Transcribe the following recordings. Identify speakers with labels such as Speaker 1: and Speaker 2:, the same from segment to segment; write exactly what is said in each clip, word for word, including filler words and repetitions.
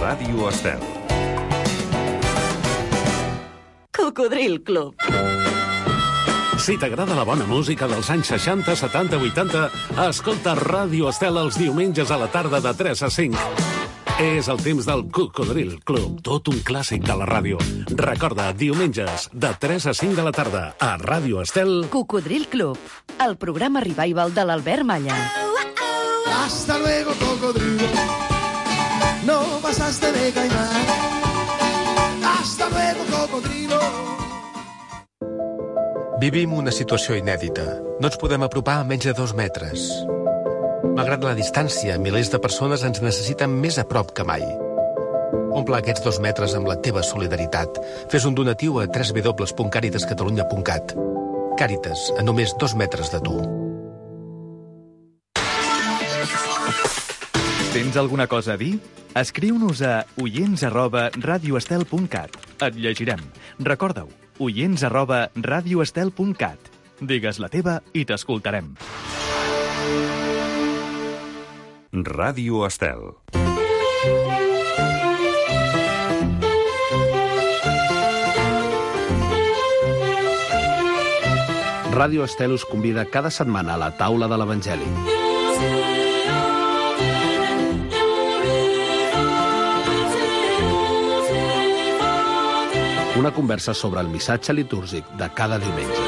Speaker 1: Ràdio Estel.
Speaker 2: Cocodril Club.
Speaker 3: Si t'agrada la bona música dels anys seixanta, setanta, vuitanta, escolta Ràdio Estel els diumenges a la tarda de tres a cinc. És el temps del Cocodril Club, tot un clàssic de la ràdio. Recorda, diumenges, de tres a cinc de la tarda, a Ràdio Estel...
Speaker 2: Cocodril Club, el programa revival de l'Albert Malla.
Speaker 4: Hasta luego, cocodrilo. No pasaste de caimán. Hasta luego, cocodrilo.
Speaker 5: Vivim una situació inèdita. No ens podem apropar a menys de dos metres. Malgrat la distància, milers de persones ens necessiten més a prop que mai. Omple aquests dos metres amb la teva solidaritat. Fes un donatiu a w w w punt càritas catalunya punt cat. Càritas, a només dos metres de tu.
Speaker 6: Tens alguna cosa a dir? Escriu-nos a oients arroba radioestel punt cat. Et llegirem. Recorda-ho, oients arroba radioestel punt cat. Digues la teva i t'escoltarem.
Speaker 1: Ràdio Estel.
Speaker 3: Ràdio Estel us convida cada setmana a la taula de l'Evangeli. Una conversa sobre el missatge litúrgic de cada diumenge.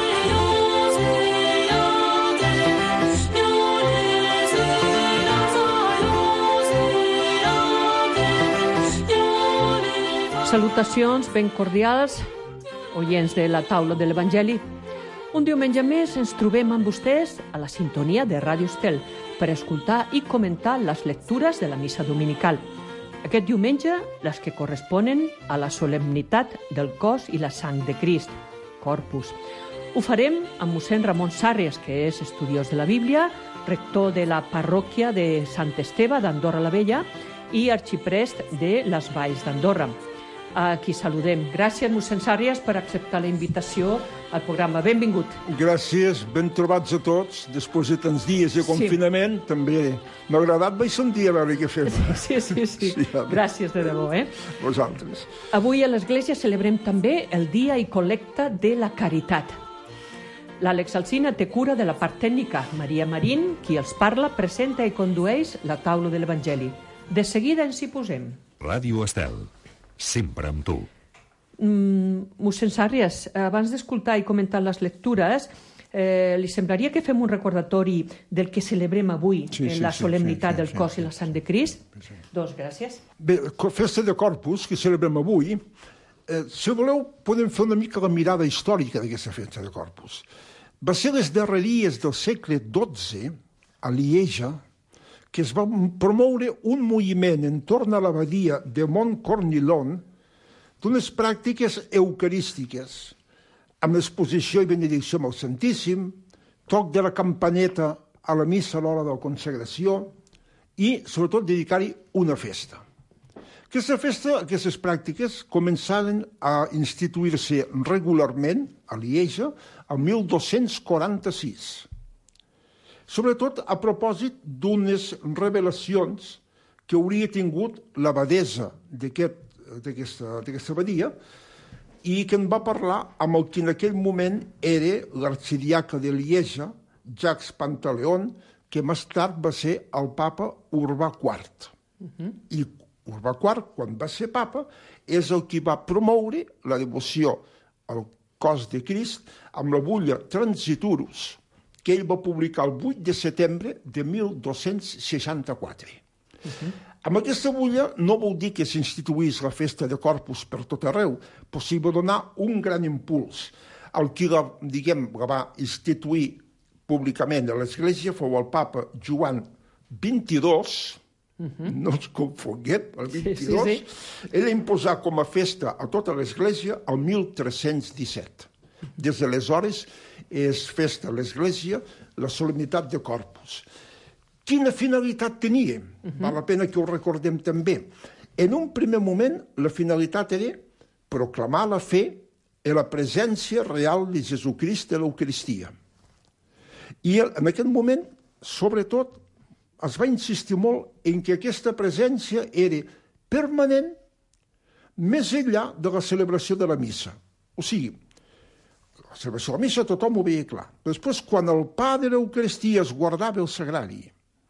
Speaker 7: Salutacions ben cordials, oients de la taula de l'Evangeli. Un diumenge més ens trobem amb vostès a la sintonia de Ràdio Estel per escoltar i comentar les lectures de la missa dominical. Aquest diumenge, les que corresponen a la solemnitat del cos i la sang de Crist, Corpus. Ho farem amb mossèn Ramon Sarrias, que és estudiós de la Bíblia, rector de la parròquia de Sant Esteve d'Andorra la Vella i arxiprest de les Valls d'Andorra. A qui saludem. Gràcies, mossèn Sarrias, per acceptar la invitació al programa. Benvingut.
Speaker 8: Gràcies, ben trobats a tots. Després de tants dies de confinament, sí. També m'ha agradat, vaig sentir a veure què fem.
Speaker 7: Sí, sí, sí. sí. Gràcies de debò, eh?
Speaker 8: Vosaltres.
Speaker 7: Avui a l'Església celebrem també el dia i col·lecta de la caritat. L'Àlex Alsina té cura de la part tècnica. Maria Marín, qui els parla, presenta i condueix la taula de l'Evangeli. De seguida ens hi posem.
Speaker 1: Ràdio Estel. Sempre amb tu.
Speaker 7: Mm, mossèn Sarrias, abans d'escoltar i comentar les lectures, eh, li semblaria que fem un recordatori del que celebrem avui, sí, en sí, la solemnitat sí, sí, del cos sí, sí, i la sang de Crist? Sí. Doncs gràcies.
Speaker 8: Bé, festa de Corpus, que celebrem avui, eh, si voleu, podem fer una mica la mirada històrica d'aquesta festa de Corpus. Va ser les darreries del segle dotze, a Lieja, que es va promoure un moviment entorn a l'abadia de Montcornillon d'unes pràctiques eucarístiques, amb exposició i benedicció amb el Santíssim, toc de la campaneta a la missa a l'hora de la consagració i, sobretot, dedicar-hi una festa. Aquesta festa, aquestes pràctiques, començaren a instituir-se regularment a Lieja el mil dos-cents quaranta-sis. Sobretot a propòsit d'unes revelacions que hauria tingut l'abadesa d'aquesta abadia i que en va parlar amb el que en aquell moment era l'arxidiaca de Lieja, Jacques Pantaleon, que més tard va ser el papa Urbà quart. Uh-huh. I Urbà quart, quan va ser papa, és el qui va promoure la devoció al cos de Crist amb la bulla Transiturus, que ell va publicar el vuit de setembre de mil dos-cents seixanta-quatre. Uh-huh. Amb aquesta bulla no vol dir que s'instituís la festa de Corpus per tot arreu, però s'hi va donar un gran impuls. El qui la, diguem, la va instituir públicament a l'Església fou el papa Joan vint-i-dos, uh-huh. No ens confonguem, el vint-i-dos, sí, sí, sí. Ell imposà com a festa a tota l'Església el mil tres-cents disset. Des d'aleshores és festa a l'Església la solemnitat de Corpus. Quina finalitat tenia? Uh-huh. Val la pena que ho recordem també. En un primer moment, la finalitat era proclamar la fe i la presència real de Jesucrist a l'Eucaristia. I en aquest moment, sobretot, es va insistir molt en que aquesta presència era permanent més enllà de la celebració de la missa. O sigui, la celebració de la missa tothom ho veia clar. Després, quan el pa de l'Eucaristia es guardava el sagrari,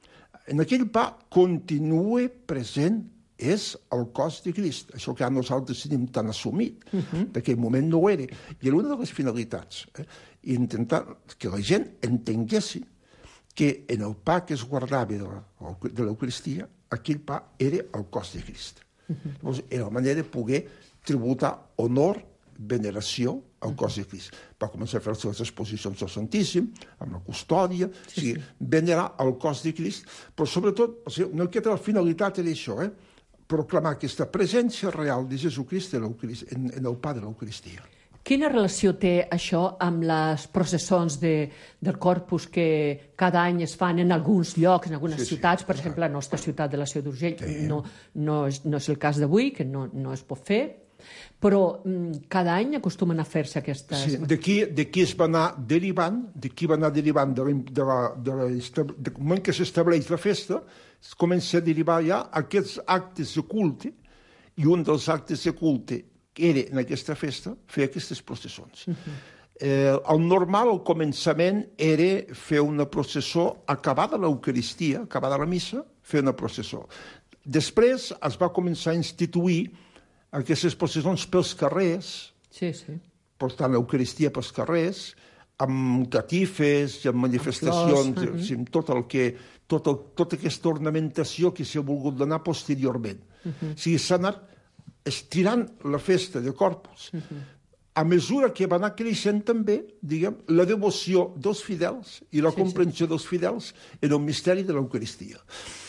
Speaker 8: en aquell pa continua present és el cos de Crist. Això que ara nosaltres tenim tan assumit. Uh-huh. D'aquell moment no ho era. I era una de les finalitats. Eh? Intentar que la gent entenguessi que en el pa que es guardava de l'Eucaristia, aquell pa era el cos de Crist. Uh-huh. Llavors, era la manera de poder tributar honor, veneració al cos de Crist. Va començar a fer les exposicions del Santíssim, amb la custòdia, sí, o sigui, sí. venerar el cos de Crist, però sobretot, o sigui, una miqueta la finalitat era això, eh? proclamar aquesta presència real de Jesucrist en, en el pa de l'Eucaristia.
Speaker 7: Quina relació té això amb les processons de, del Corpus que cada any es fan en alguns llocs, en algunes sí, ciutats, sí, per exemple, la nostra ciutat de la Seu d'Urgell, sí. no, no, és, no és el cas d'avui, que no, no es pot fer, però mm, cada any acostumen a fer-se aquestes...
Speaker 8: Sí, d'aquí, d'aquí es va anar derivant, d'aquí va anar derivant de, la, de, la, de, la, de moment que s'estableix la festa, es comença a derivar ja aquests actes de culte, i un dels actes de culte que era en aquesta festa fer aquestes processons. Uh-huh. eh, el normal, al començament, era fer una processó acabada l'Eucaristia, acabada la missa, fer una processó. Després es va començar a instituir aquestes processons pels carrers,
Speaker 7: sí, sí.
Speaker 8: portant l'Eucaristia pels carrers, amb catifes, amb manifestacions, amb flors, uh-huh. tot el que, tot el, tota aquesta ornamentació que s'ha volgut donar posteriorment. Uh-huh. O sigui, s'ha anat estirant la festa de Corpus. Uh-huh. A mesura que va anar creixent també, diguem, la devoció dels fidels i la sí, comprensió sí. dels fidels en el misteri de l'Eucaristia.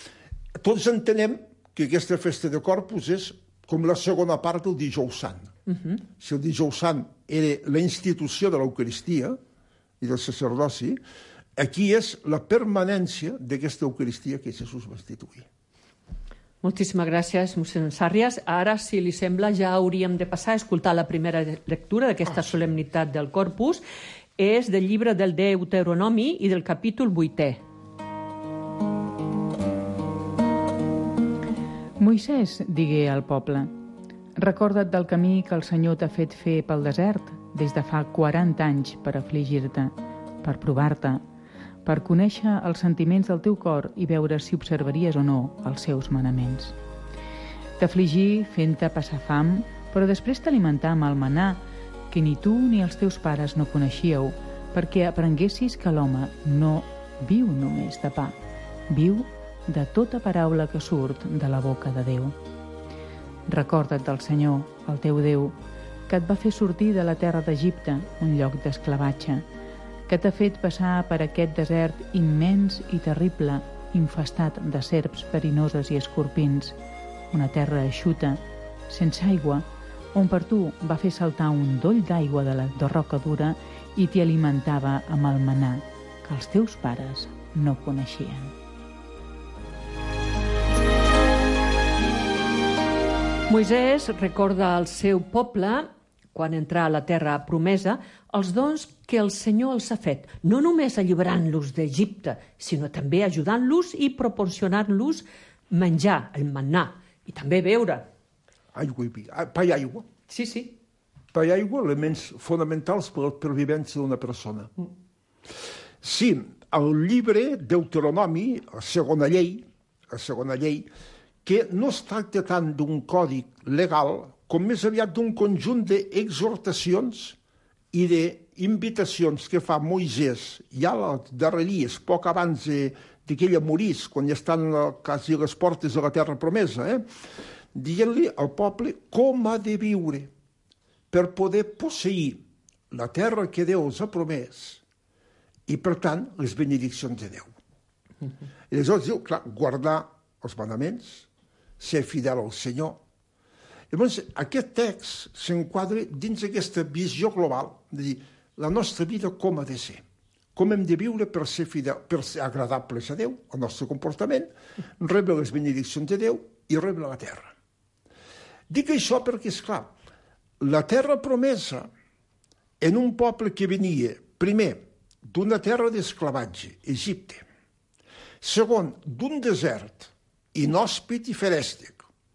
Speaker 8: Tots entenem que aquesta festa de Corpus és com la segona part del Dijous Sant. Uh-huh. Si el Dijous Sant era la institució de l'Eucaristia i del sacerdoci, aquí és la permanència d'aquesta Eucaristia que Jesús va instituir.
Speaker 7: Moltíssimes gràcies, mossèn Sàrrias. Ara, si li sembla, ja hauríem de passar a escoltar la primera lectura d'aquesta ah, solemnitat del Corpus. És del llibre del Deuteronomi i del capítol vuitè.
Speaker 9: Moisès digué al poble: recorda't del camí que el Senyor t'ha fet fer pel desert des de fa quaranta anys per afligir-te, per provar-te, per conèixer els sentiments del teu cor i veure si observaries o no els seus manaments. T'afligí fent-te passar fam, però després t'alimentar amb el manà que ni tu ni els teus pares no coneixíeu, perquè aprenguessis que l'home no viu només de pa, viu de tota paraula que surt de la boca de Déu. Recorda't del Senyor, el teu Déu, que et va fer sortir de la terra d'Egipte, un lloc d'esclavatge, que t'ha fet passar per aquest desert immens i terrible, infestat de serps verinoses i escorpins, una terra eixuta, sense aigua, on per tu va fer saltar un doll d'aigua de la de roca dura i t'hi alimentava amb el manà, que els teus pares no coneixien.
Speaker 7: Moisès recorda al seu poble, quan entrà a la terra promesa, els dons que el Senyor els ha fet, no només alliberant-los d'Egipte, sinó també ajudant-los i proporcionant-los menjar, el manà, i també beure.
Speaker 8: Aigua i vi, pa i aigua.
Speaker 7: Sí, sí.
Speaker 8: Pa i aigua, elements fonamentals per la pervivència d'una persona. Mm. Sí, el llibre Deuteronomi, la segona llei, la segona llei, que no es tracta tant d'un codi legal com més aviat d'un conjunt d'exhortacions i d'invitacions que fa Moisès ja als darreries, poc abans de, de que ella morís, quan ja estan quasi a les portes de la terra promesa, eh? dient-li al poble com ha de viure per poder posseir la terra que Déu els ha promès i, per tant, les benediccions de Déu. Uh-huh. I llavors diu, clar, guardar els manaments, ser fidel al Senyor. Llavors, aquest text s'enquadra dins aquesta visió global, de dir, la nostra vida com ha de ser, com hem de viure per ser fidel, per ser agradables a Déu, el nostre comportament, rebre les benediccions de Déu i rebre la terra. Dic això perquè, és clar, la terra promesa en un poble que venia, primer, d'una terra d'esclavatge, Egipte, segon, d'un desert inhòspit i ferèstic.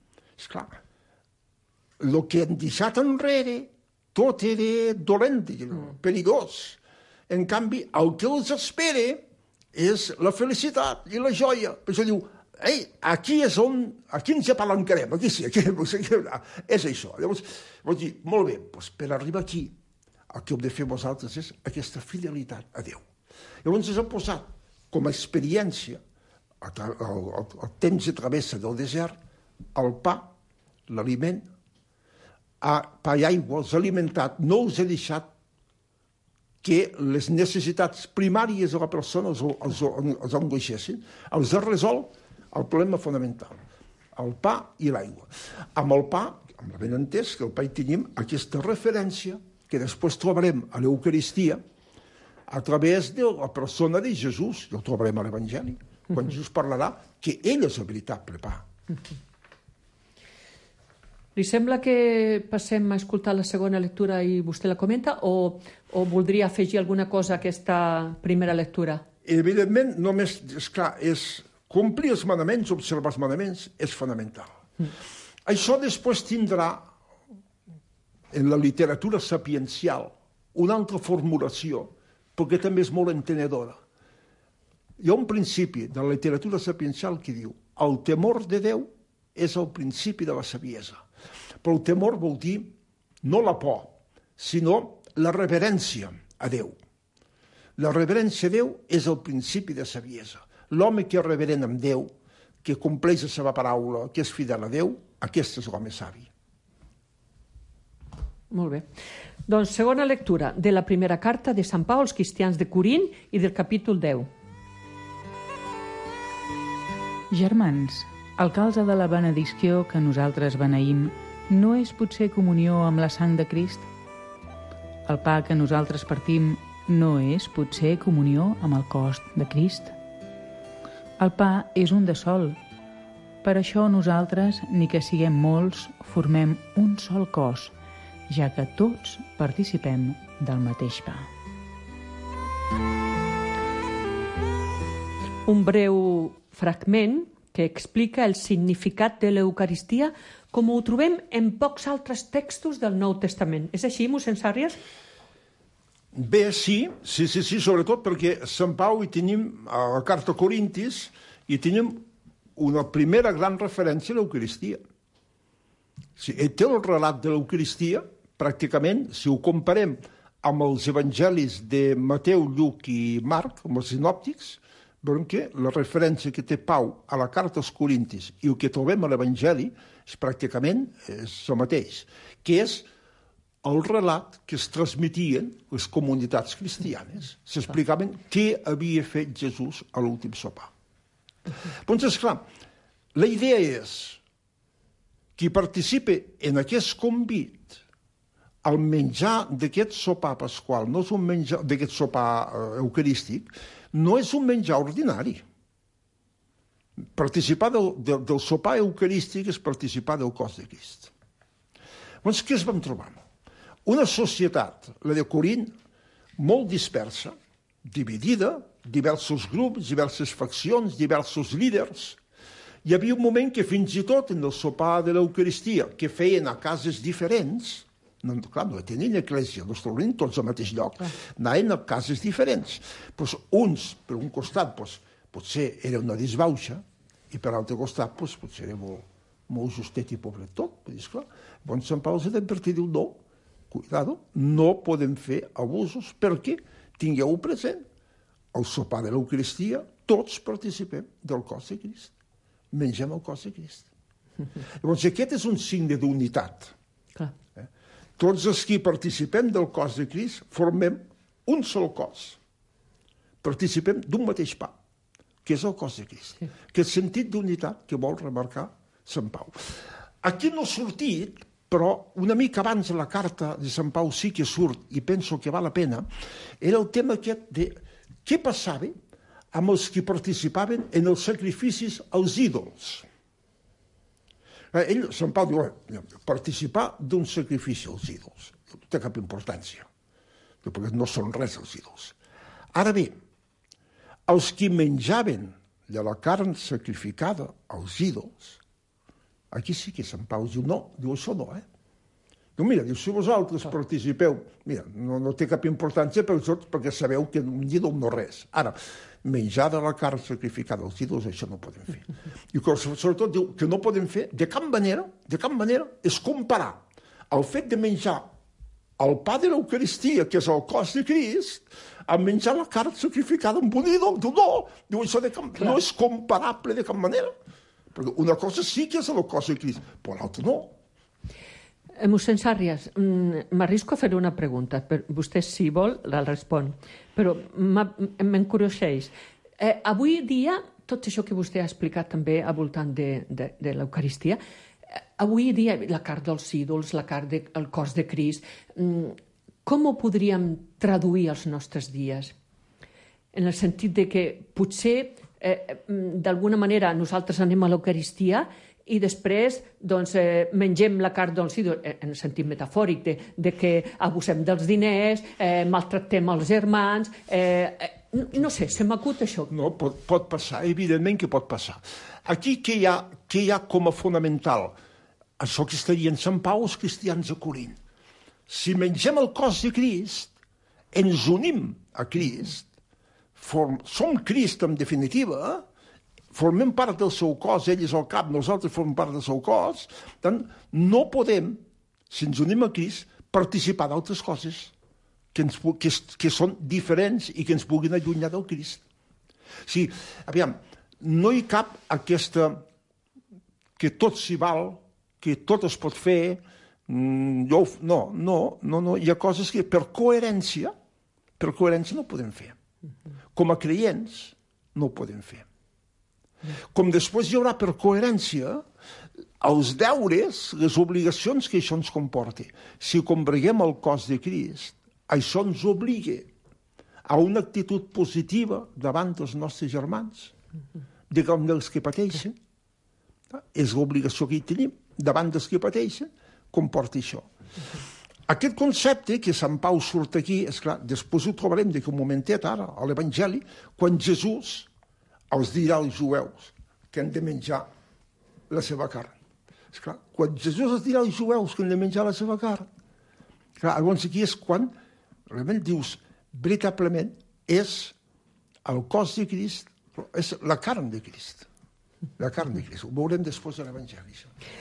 Speaker 8: esclar, el que han deixat enrere tot era dolent, perillós. En canvi, el que els espera és la felicitat i la joia. Per això diu, ei, aquí és on, aquí ens apalancarem, aquí sí, aquí, aquí és això. Llavors, vols dir, molt bé, doncs per arribar aquí, el que heu de fer vosaltres és aquesta fidelitat a Déu. Llavors ens ha posat com a experiència, el, el, el temps de travessa del desert, el pa, l'aliment, a pa i aigua, els ha alimentat, no els ha deixat que les necessitats primàries de la persona els, els, els angoixessin, els ha resolt el problema fonamental, el pa i l'aigua. Amb el pa, amb el ben entès, que el pa hi tenim aquesta referència que després trobarem a l'Eucaristia a través de la persona de Jesús, i ho trobarem a l'Evangeli, quan Jesús parlarà que ell és el veritable pa.
Speaker 7: Li sembla que passem a escoltar la segona lectura i vostè la comenta, o, o voldria afegir alguna cosa a aquesta primera lectura?
Speaker 8: Evidentment, només, esclar, és complir els manaments, observar els manaments, és fonamental. Mm. Això després tindrà, en la literatura sapiencial, una altra formulació, perquè també és molt entenedora. Hi ha un principi de la literatura sapiencial que diu el temor de Déu és el principi de la saviesa. Però el temor vol dir no la por, sinó la reverència a Déu. La reverència a Déu és el principi de saviesa. L'home que és reverent amb Déu, que compleix la seva paraula, que és fidel a Déu, aquest és l'home savi.
Speaker 7: Molt bé. Doncs segona lectura de la primera carta de Sant Pau als cristians de Corint i del capítol deu.
Speaker 9: Germans, el calze de la benedicció que nosaltres beneïm no és potser comunió amb la sang de Crist? El pa que nosaltres partim no és potser comunió amb el cos de Crist? El pa és un de sol. Per això nosaltres, ni que siguem molts, formem un sol cos, ja que tots participem del mateix pa.
Speaker 7: Un breu fragment que explica el significat de l'Eucaristia com ho trobem en pocs altres textos del Nou Testament. És així, mossèn Sàrries?
Speaker 8: Bé, sí, sí, sí, sí, sobretot perquè a Sant Pau hi tenim, a la carta a Corintis, hi tenim una primera gran referència a l'Eucaristia. Sí, té el relat de l'Eucaristia, pràcticament, si ho comparem amb els evangelis de Mateu, Lluc i Marc, amb els sinòptics, veurem que la referència que té Pau a la carta als Corintis i el que trobem a l'Evangeli és pràcticament és el mateix, que és el relat que es transmetien les comunitats cristianes. S'explicaven què havia fet Jesús a l'últim sopar. Doncs, esclar, la idea és qui participa en aquest convit al menjar d'aquest sopar pasqual, no és un menjar d'aquest sopar eh, eucarístic, no és un menjar ordinari. Participar del, del, del sopar eucarístic és participar del cos de Crist. Doncs què es vam trobar? Una societat, la de Corint, molt dispersa, dividida, diversos grups, diverses faccions, diversos líders. Hi havia un moment que fins i tot en el sopar de l'Eucaristia, que feien a cases diferents, no, clar, no tenien església, no es troben tots al mateix lloc, anaven a cases diferents. Pues uns, per un costat, pues, potser era una disbauxa, i per l'altre costat pues, potser era molt, molt justet i pobret tot. Esclar, doncs Sant Pau s'ha d'advertir, diu, no, cuidado, no podem fer abusos perquè tingueu present al sopar de l'Eucaristia tots participem del cos de Crist. Mengem el cos de Crist. Llavors aquest és un signe d'unitat.
Speaker 7: Clar.
Speaker 8: Eh? Tots els que participem del cos de Crist formem un sol cos. Participem d'un mateix pa, que és el cos de Crist. Sí. Aquest sentit d'unitat que vol remarcar Sant Pau. Aquí no ha sortit, però una mica abans de la carta de Sant Pau sí que surt, i penso que val la pena, era el tema aquest de què passava amb els que participaven en els sacrificis als ídols. Ell, Sant Pau diu, participar d'un sacrifici als ídols no té cap importància, perquè no són res els ídols. Ara bé, els que menjaven de la carn sacrificada als ídols, Aquí sí que Sant Pau diu, no, diu, això no, eh? Diu, mira, diu, si vosaltres participeu, mira, no, no té cap importància per tots, perquè sabeu que un ídol no res. Ara, menjar de la carn sacrificada als ídols, això no podem fer. I sobretot diu que no podem fer, de cap manera, de cap manera, és comparar el fet de menjar el pa de l'Eucaristia, que és el cos de Crist, a menjar la carn sacrificada amb un ídol. Diu, no, diu, això de cap, no és comparable de cap manera. Perquè una cosa sí que és el cos de Crist, però l'altra no.
Speaker 7: Mossèn Sàrrias, m'arrisco a fer una pregunta. Vostè, si vol, la respon. Però m'encurioseix. Eh, avui dia, tot això que vostè ha explicat també al voltant de, de, de l'Eucaristia, avui dia, la carn dels ídols, la carn del cos de Crist, com ho podríem traduir als nostres dies? En el sentit de que potser, eh, d'alguna manera, nosaltres anem a l'Eucaristia i després doncs, eh, mengem la carn dels ídols, en el sentit metafòric, de, de que abusem dels diners, eh, maltractem els germans... Eh, no, no sé, se m'acut això.
Speaker 8: No, pot, pot passar, evidentment que pot passar. Aquí què hi ha, què hi ha com a fonamental? Això que estarien Sant Pau els cristians a Corint. Si mengem el cos de Crist, ens unim a Crist, form, som Crist en definitiva, eh? Formem part del seu cos, ell és el cap, nosaltres formem part del seu cos, tant no podem, si ens unim a Crist, participar d'altres coses que, ens, que, que són diferents i que ens puguin allunyar del Crist. O sigui, aviam, no hi cap aquesta que tot s'hi val, que tot es pot fer, jo, no, no, no, no, hi ha coses que per coherència, per coherència no podem fer. Com a creients no ho podem fer. Com després hi haurà per coherència els deures, les obligacions que això ens comporti. Si combreguem el cos de Crist, això ens obliga a una actitud positiva davant dels nostres germans, davant dels que pateixen. És l'obligació que hi tenim, davant dels que pateixen, comporta això. Aquest concepte que Sant Pau surt aquí, és clar, després ho trobarem d'aquí un momentet ara, a l'Evangeli, quan Jesús els dirà als jueus que han de menjar la seva carn. Esclar, quan Jesús els dirà als jueus que han de menjar la seva carn, clar, llavors aquí és quan realment dius, veritablement és el cos de Crist, és la carn de Crist. La carn de Crist. Ho veurem després de l'Evangeli.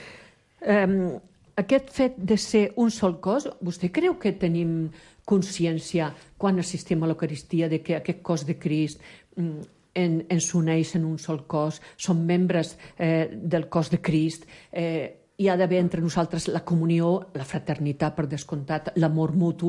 Speaker 7: Um, aquest fet de ser un sol cos, vostè creu que tenim consciència quan assistim a l'Eucaristia de que aquest cos de Crist um, En, ens uneix en un sol cos, som membres eh, del cos de Crist, eh, hi ha d'haver entre nosaltres la comunió, la fraternitat, per descomptat, l'amor mutu.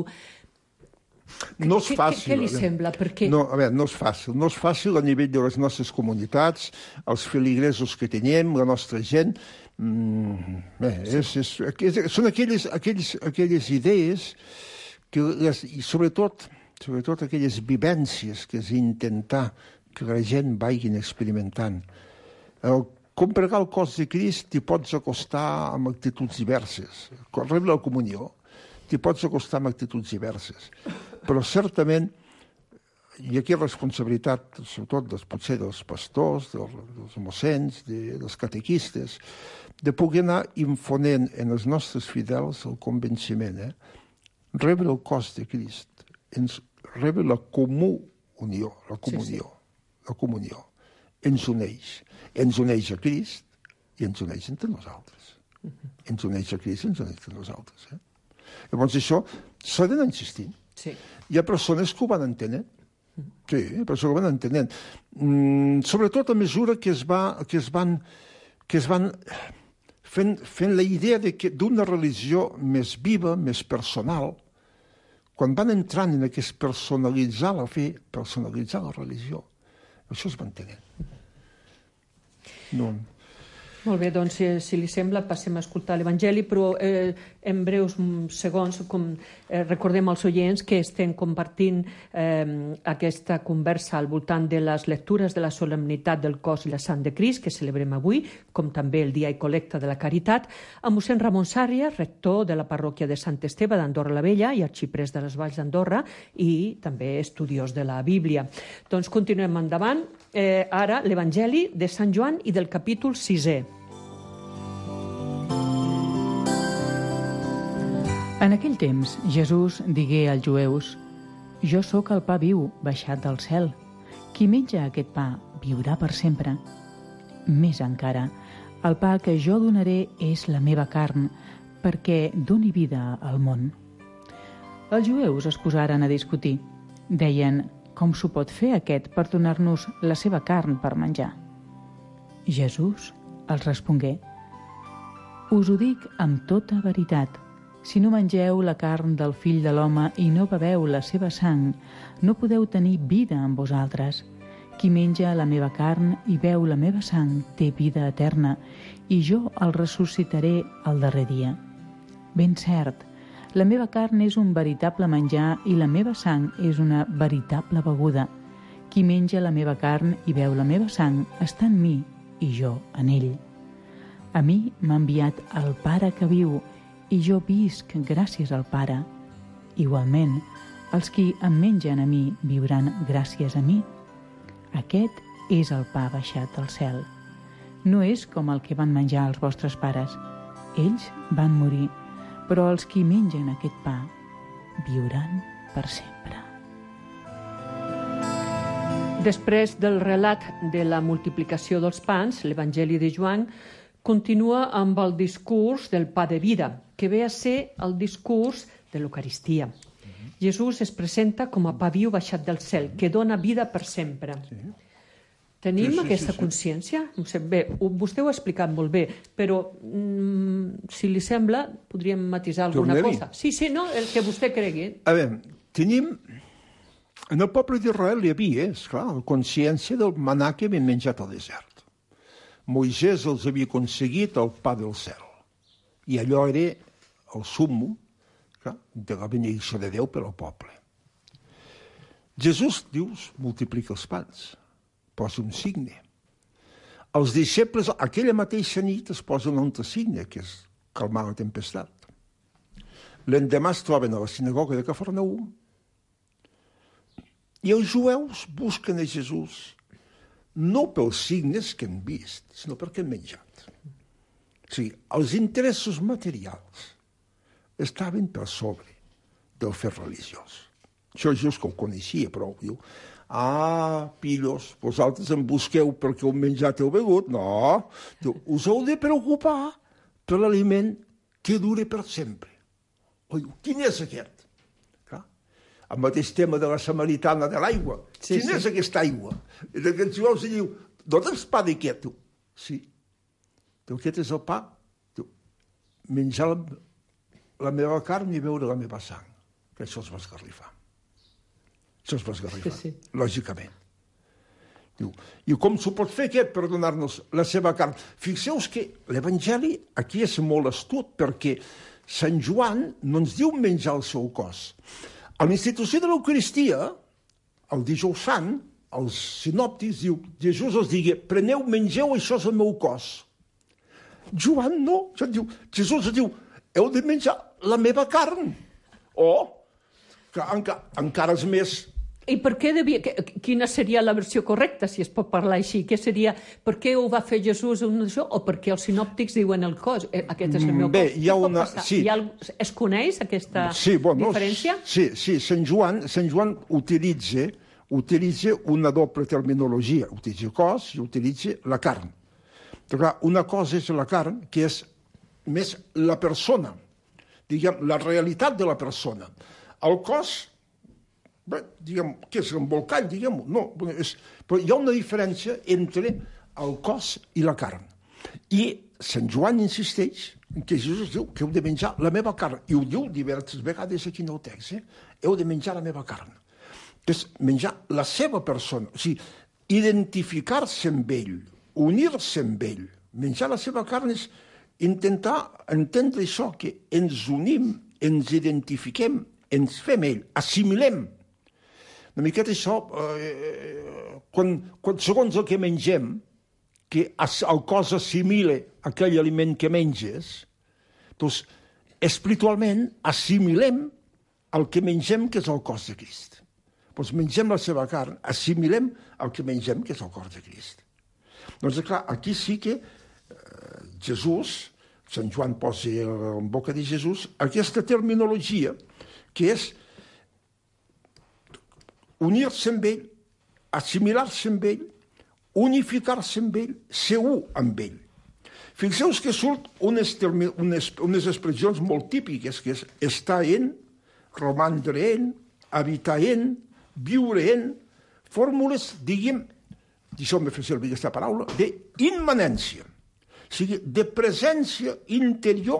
Speaker 8: No és fàcil.
Speaker 7: Què, què li sembla? Perquè...
Speaker 8: No, a veure, no és fàcil. No és fàcil a nivell de les nostres comunitats, els feligresos que tenim, la nostra gent. Mm, bé, és, és, és, són aquelles, aquelles, aquelles idees que, les, i sobretot, sobretot aquelles vivències que és intentar que la gent vagin experimentant. El combregar el cos de Crist t'hi pots acostar amb actituds diverses. Quan rebre la comunió, t'hi pots acostar amb actituds diverses. Però certament, i aquí responsabilitat, sobretot dels, potser dels pastors, dels, dels mossens, de, dels catequistes, de poder anar infonent en els nostres fidels el convenciment. Eh? Rebre el cos de Crist, ens rebre la comú unió, la comunió. Sí, sí. La comunió ens uneix. Ens uneix a Crist i ens uneix entre nosaltres. Uh-huh. Ens uneix a Crist i ens uneix entre nosaltres. Eh? Llavors això s'ha d'anar insistint. Sí. Hi ha persones que ho van entenent. Uh-huh. Sí, persones que ho van entenent. Mm, sobretot a mesura que es, va, que es van, que es van fent, fent la idea de que d'una religió més viva, més personal, quan van entrant en aquest personalitzar la fe, personalitzar la religió, això es va entenent. No.
Speaker 7: Molt bé, doncs, si, si li sembla, passem a escoltar l'Evangeli, però eh, en breus segons com, eh, recordem als oients que estem compartint eh, aquesta conversa al voltant de les lectures de la solemnitat del cos i la sang de Crist, que celebrem avui, com també el dia i col·lecta de la Caritat, amb mossèn Ramon Sàrrias, rector de la parròquia de Sant Esteve d'Andorra la Vella i arxiprés de les Valls d'Andorra i també estudiós de la Bíblia. Doncs continuem endavant. Eh, ara l'Evangeli de Sant Joan i del capítol sisè.
Speaker 9: En aquell temps, Jesús digué als jueus: «Jo sóc el pa viu baixat del cel. Qui menja aquest pa viurà per sempre. Més encara, el pa que jo donaré és la meva carn, perquè doni vida al món». Els jueus es posaren a discutir. Deien: «Com s'ho pot fer aquest per donar-nos la seva carn per menjar?» Jesús els respongué: «Us ho dic amb tota veritat. Si no mengeu la carn del Fill de l'Home i no beveu la seva sang, no podeu tenir vida en vosaltres. Qui menja la meva carn i beu la meva sang té vida eterna, i jo el ressuscitaré al darrer dia. Ben cert, la meva carn és un veritable menjar i la meva sang és una veritable beguda. Qui menja la meva carn i beu la meva sang està en mi i jo en ell. A mi m'ha enviat el Pare que viu, i jo visc gràcies al Pare. Igualment, els qui em mengen a mi viuran gràcies a mi. Aquest és el pa baixat del cel. No és com el que van menjar els vostres pares. Ells van morir, però els qui mengen aquest pa viuran per sempre».
Speaker 7: Després del relat de la multiplicació dels pans, l'Evangeli de Joan continua amb el discurs del pa de vida, que ve a ser el discurs de l'Eucaristia. Jesús es presenta com a pa viu baixat del cel, que dona vida per sempre. Sí. Tenim sí, sí, aquesta sí, sí. consciència? No sé, bé, vostè ho ha explicat molt bé, però mm, si li sembla, podríem matisar alguna
Speaker 8: Tornem-hi.
Speaker 7: cosa. Sí, sí, no, el que vostè cregui.
Speaker 8: A veure, tenim... En el poble d'Israel hi havia, esclar, la consciència del manà que havien menjat al desert. Moisès els havia aconseguit el pa del cel. I allò era el súmmum de la benedicció de Déu per al poble. Jesús, dius, multiplica els pans, posa un signe. Els deixebles, aquella mateixa nit, es posa un altre signe, que és calmar la tempestat. L'endemà es troben a la sinagoga de Cafarnaum i els jueus busquen a Jesús no pels signes que han vist, sinó perquè han menjat. O sigui, els interessos materials estaven per sobre del fet religiós. Això Jesús que ho coneixia, però diu: «Ah, pillos, vosaltres em busqueu perquè heu menjat i heu begut? No, diu, us heu de preocupar per l'aliment que dure per sempre». O diu, quin és aquest? El mateix tema de la samaritana de l'aigua. Sí, quina sí. és aquesta aigua? I d'aquests jueus diu: «D'on és pa d'aquest?» Sí, però aquest és el pa. Diu, menjar la, la meva carn i beure la meva sang. Que això es va esgarrifar. Això es va esgarrifar, sí, sí. lògicament. Diu, i com s'ho pot fer aquest per donar-nos la seva carn? Fixeu-vos que l'Evangeli aquí és molt astut, perquè Sant Joan no ens diu menjar el seu cos. A la institució de l'Eucaristia, el dijous sant, els sinòptics diu, Jesús els digui: «Preneu, mengeu, això és el meu cos». Joan no, diu, Jesús diu: «Heu de menjar la meva carn». O, que enca, encara és més...
Speaker 7: I per què devia... Quina seria la versió correcta, si es pot parlar així? Què seria... Per què ho va fer Jesús en això? O perquè els sinòptics diuen el cos? Aquest és el meu cos.
Speaker 8: Bé, hi ha una... Sí.
Speaker 7: Hi ha... Es coneix aquesta
Speaker 8: sí, bueno,
Speaker 7: diferència?
Speaker 8: Sí, sí. Sant Joan, Sant Joan utilitza, utilitza una doble terminologia. Utilitza el cos i utilitza la carn. Però, una cosa és la carn, que és més la persona, diguem, la realitat de la persona. El cos... Bé, diguem, què és l'embolcall, diguem-ho? No, és, però hi ha una diferència entre el cos i la carn. I Sant Joan insisteix que Jesús diu que heu de menjar la meva carn, i ho diu diverses vegades aquí en el text, eh? Heu de menjar la meva carn. Que és menjar la seva persona, o sigui, identificar-se amb ell, unir-se amb ell. Menjar la seva carn és intentar entendre això, que ens unim, ens identifiquem, ens fem ell, assimilem. Una miqueta això, eh, quan, quan, segons el que mengem, que el cos assimile aquell aliment que menges, doncs espiritualment assimilem el que mengem, que és el cos de Crist. Doncs mengem la seva carn, assimilem el que mengem, que és el cos de Crist. Doncs clar, aquí sí que eh, Jesús Sant Joan posa en boca de Jesús aquesta terminologia que és unir-se amb ell, assimilar-se amb ell, unificar-se amb ell, ser u amb ell. Fixeu-vos que surt unes, unes, unes expressions molt típiques, que és estar en, romandre en, habitar en, viure en, fórmules, diguem, deixeu-me fer servir aquesta paraula, d'immanència. O sigui, de presència interior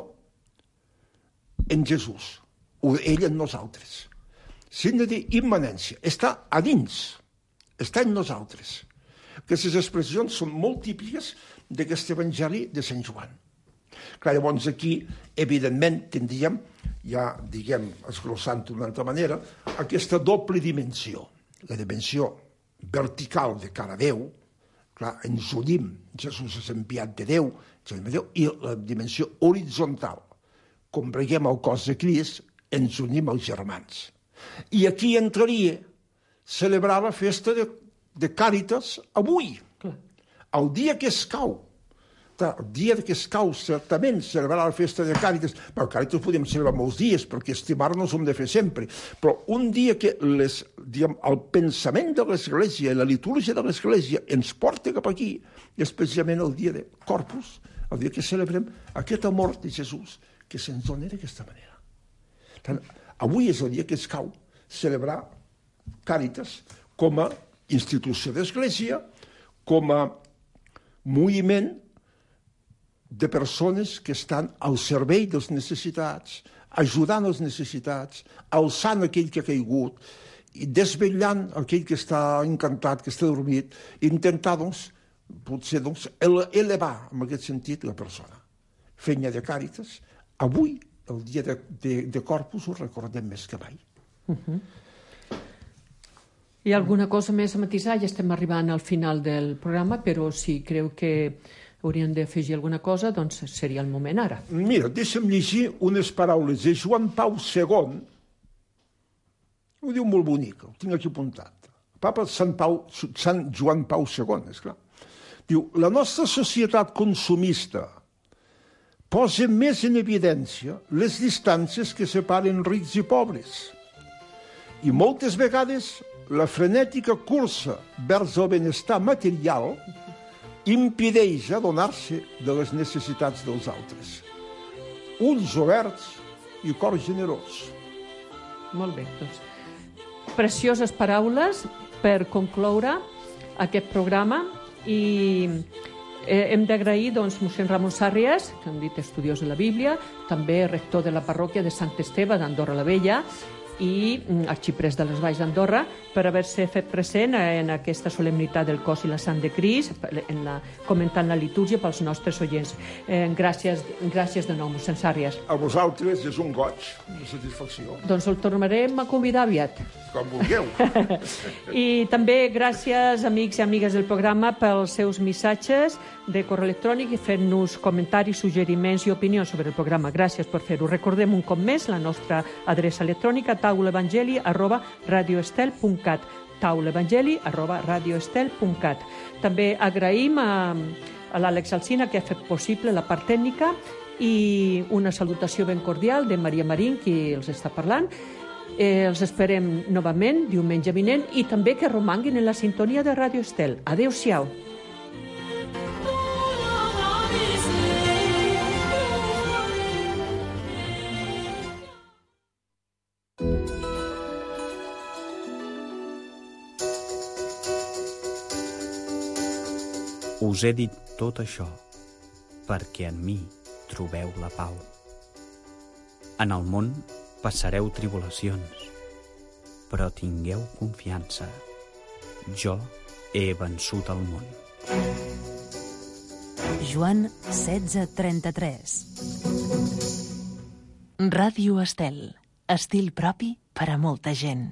Speaker 8: en Jesús, o ell en nosaltres. Signe d'immanència. Està a dins, està en nosaltres. Aquestes expressions són molt típiques d'aquest evangeli de Sant Joan. Clar, llavors aquí, evidentment, tindríem, ja, diguem, esglossant d'una altra manera, aquesta doble dimensió. La dimensió vertical de cara a Déu, clar, ens unim, Jesús és enviat de Déu, i la dimensió horitzontal. Com veiem el cos de Crist, ens unim els germans. I aquí entraria celebrar la festa de, de Càritas avui, el dia que es cau. El dia que es cau, certament, celebrar la festa de Càritas. Però Càritas podem celebrar molts dies, perquè estimar-nos ho hem de fer sempre. Però un dia que les, diguem, el pensament de l'Església i la litúrgia de l'Església ens porta cap aquí, especialment el dia de Corpus, el dia que celebrem aquest amor de Jesús, que se'ns dona d'aquesta manera. Tant, avui és el dia que es cau celebrar Càritas com a institució d'Església, com a moviment de persones que estan al servei dels necessitats, ajudant els necessitats, alçant aquell que ha caigut, i desvetllant aquell que està encantat, que està dormit, i intentar, doncs, potser, doncs, elevar, en aquest sentit, la persona. Feina de Càritas, avui, el dia de, de, de Corpus, ho recordem més que mai.
Speaker 7: Uh-huh. Hi ha alguna cosa més a matisar? Ja estem arribant al final del programa, però si creu que hauríem d'afegir alguna cosa, doncs seria el moment ara.
Speaker 8: Mira, deixa'm llegir unes paraules de Joan Pau segon. Ho diu molt bonic, ho tinc aquí apuntat. Papa Sant, Pau, Sant Joan Pau segon, esclar. Diu, la nostra societat consumista posa més en evidència les distàncies que separen rics i pobres. I moltes vegades la frenètica cursa vers el benestar material impedeix adonar-se de les necessitats dels altres. Ulls oberts i cor generós.
Speaker 7: Molt bé, doncs. Precioses paraules per concloure aquest programa i eh, hem d'agrair, doncs, mossèn Ramon Sàrries, que hem dit estudiós de la Bíblia, també rector de la parròquia de Sant Esteve d'Andorra la Vella, i arxiprés de les Valls d'Andorra, per haver-se fet present en aquesta solemnitat del cos i la sang de Crist, en la, comentant la litúrgia pels nostres oients. Eh, gràcies, gràcies de nou, mossèn Sàrries.
Speaker 8: A vosaltres és un goig, una satisfacció.
Speaker 7: Doncs el tornarem a convidar aviat.
Speaker 8: Com vulgueu.
Speaker 7: I també gràcies, amics i amigues del programa, pels seus missatges de correu electrònic i fent-nos comentaris, suggeriments i opinions sobre el programa. Gràcies per fer-ho. Recordem un cop més la nostra adreça electrònica, taulevangeli arroba radioestel punt cat, taulevangeli arroba radioestel punt cat. També agraïm a, a l'Àlex Alsina, que ha fet possible la part tècnica, i una salutació ben cordial de Maria Marín, qui els està parlant. Eh, els esperem novament diumenge vinent i també que romanguin en la sintonia de Radio Estel. Adéu-siau.
Speaker 10: Us he dit tot això perquè en mi trobeu la pau. En el món passareu tribulacions, però tingueu confiança. Jo he vençut el món.
Speaker 2: Joan setze trenta-tres. Ràdio Estel. Estil propi per a molta gent.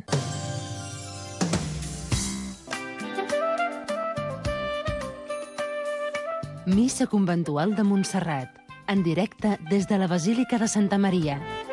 Speaker 2: Missa conventual de Montserrat, en directe des de la Basílica de Santa Maria.